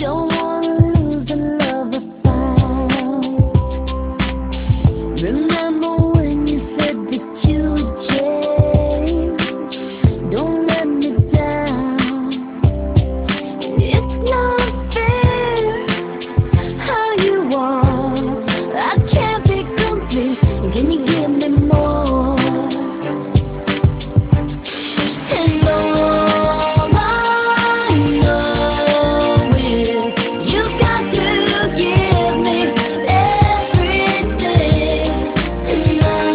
Don't wanna lose the love I found. Remember when you said that you'd change? Don't let me down. It's not fair how you are. I can't be complete. Can you give me more? And all I know is you got to give me everything and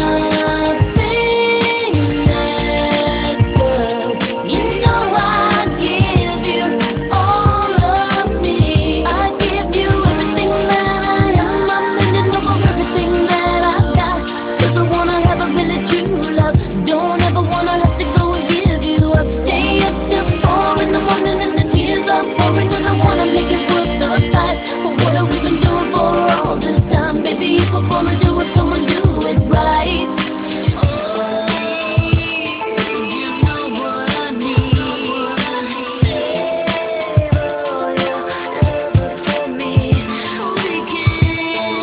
nothing less. 'Cause you know I'd give you all of me. I'd give you everything that I am. I'm handing over everything that I got. 'Cause I wanna have a really true love. Don't ever wanna have to go and give you up. Stay up till 4 in the morning and the tears are pouring. 'Cause I wanna make it worth the fight. But what have we been doing for all this time? Baby, if I'm gonna do it, come and do it right. Oh, you know what I need. Save all your love for me. We can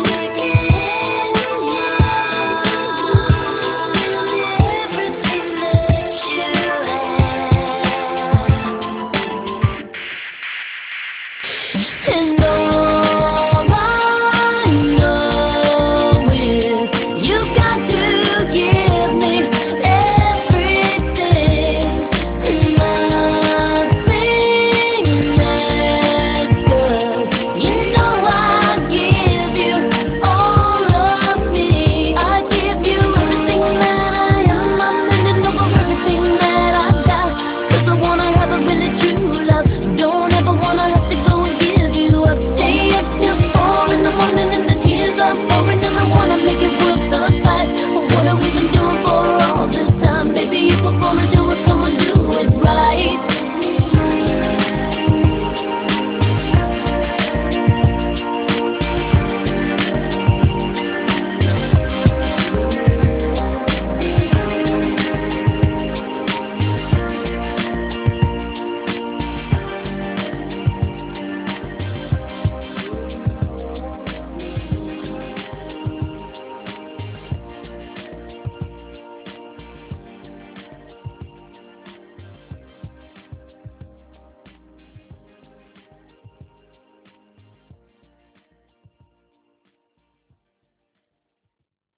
everything that you have. And